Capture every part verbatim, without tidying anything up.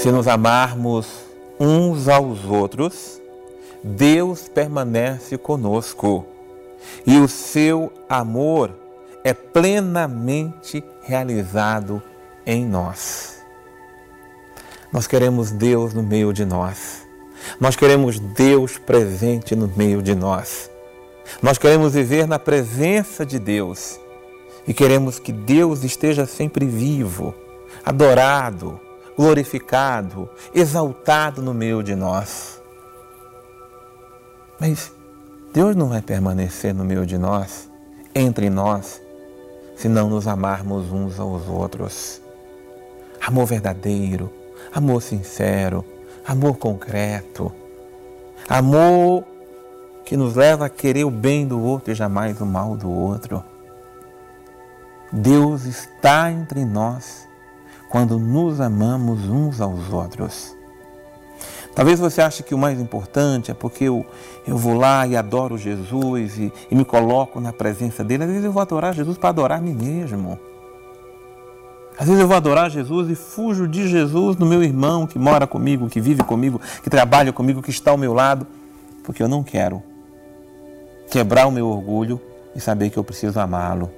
Se nos amarmos uns aos outros, Deus permanece conosco e o seu amor é plenamente realizado em nós. Nós queremos Deus no meio de nós. Nós queremos Deus presente no meio de nós. Nós queremos viver na presença de Deus e queremos que Deus esteja sempre vivo, adorado, glorificado, exaltado no meio de nós. Mas Deus não vai permanecer no meio de nós, entre nós, se não nos amarmos uns aos outros. Amor verdadeiro, amor sincero, amor concreto, amor que nos leva a querer o bem do outro e jamais o mal do outro. Deus está entre nós quando nos amamos uns aos outros. Talvez você ache que o mais importante é porque eu, eu vou lá e adoro Jesus e, e me coloco na presença dele. Às vezes eu vou adorar Jesus para adorar a mim mesmo. Às vezes eu vou adorar Jesus e fujo de Jesus no meu irmão que mora comigo, que vive comigo, que trabalha comigo, que está ao meu lado, porque eu não quero quebrar o meu orgulho e saber que eu preciso amá-lo.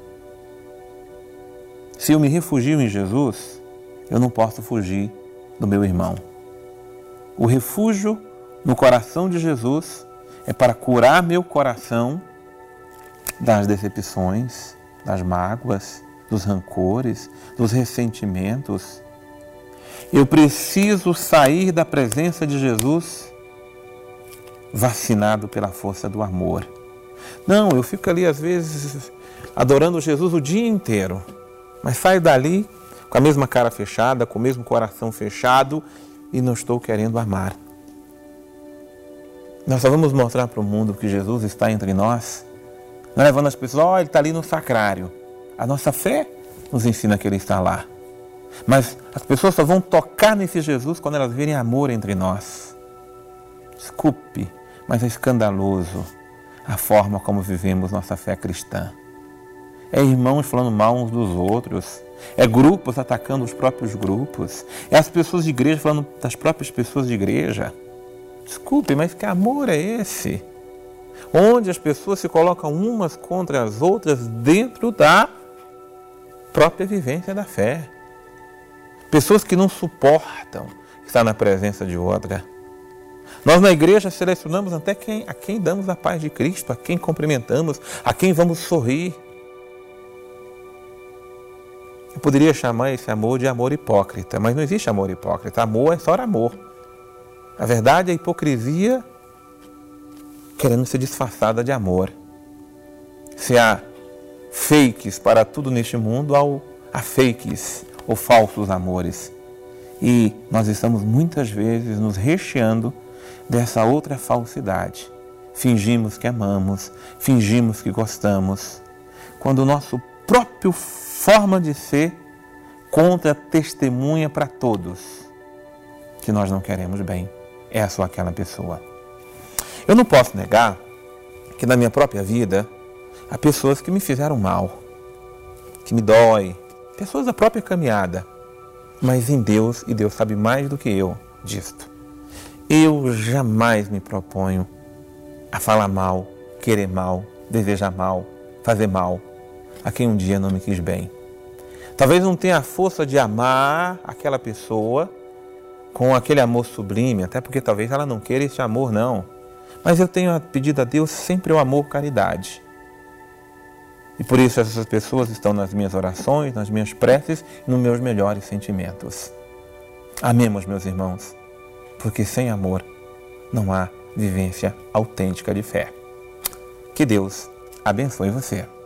Se eu me refugio em Jesus, eu não posso fugir do meu irmão. O refúgio no coração de Jesus é para curar meu coração das decepções, das mágoas, dos rancores, dos ressentimentos. Eu preciso sair da presença de Jesus vacinado pela força do amor. Não, eu fico ali às vezes adorando Jesus o dia inteiro, mas saio dali com a mesma cara fechada, com o mesmo coração fechado e não estou querendo amar. Nós só vamos mostrar para o mundo que Jesus está entre nós, não levando as pessoas, ó, oh, ele está ali no sacrário. A nossa fé nos ensina que ele está lá. Mas as pessoas só vão tocar nesse Jesus quando elas verem amor entre nós. Desculpe, mas é escandaloso a forma como vivemos nossa fé cristã. É irmãos falando mal uns dos outros. É grupos atacando os próprios grupos. É as pessoas de igreja falando das próprias pessoas de igreja. Desculpe, mas que amor é esse? Onde as pessoas se colocam umas contra as outras dentro da própria vivência da fé. Pessoas que não suportam estar na presença de outra. Nós na igreja selecionamos até quem, a quem damos a paz de Cristo, a quem cumprimentamos, a quem vamos sorrir. Eu poderia chamar esse amor de amor hipócrita, mas não existe amor hipócrita. Amor é só amor. A verdade é a hipocrisia querendo ser disfarçada de amor. Se há fakes para tudo neste mundo, há fakes ou falsos amores. E nós estamos muitas vezes nos recheando dessa outra falsidade. Fingimos que amamos, fingimos que gostamos, quando o nosso próprio forma de ser conta testemunha para todos que nós não queremos bem. É só aquela pessoa. Eu não posso negar que na minha própria vida há pessoas que me fizeram mal, que me dói, pessoas da própria caminhada, mas em Deus, e Deus sabe mais do que eu disto, eu jamais me proponho a falar mal, querer mal, desejar mal, fazer mal a quem um dia não me quis bem. Talvez não tenha a força de amar aquela pessoa com aquele amor sublime, até porque talvez ela não queira esse amor, não. Mas eu tenho pedido a Deus sempre o amor, caridade. E por isso essas pessoas estão nas minhas orações, nas minhas preces e nos meus melhores sentimentos. Amemos, meus irmãos, porque sem amor não há vivência autêntica de fé. Que Deus abençoe você.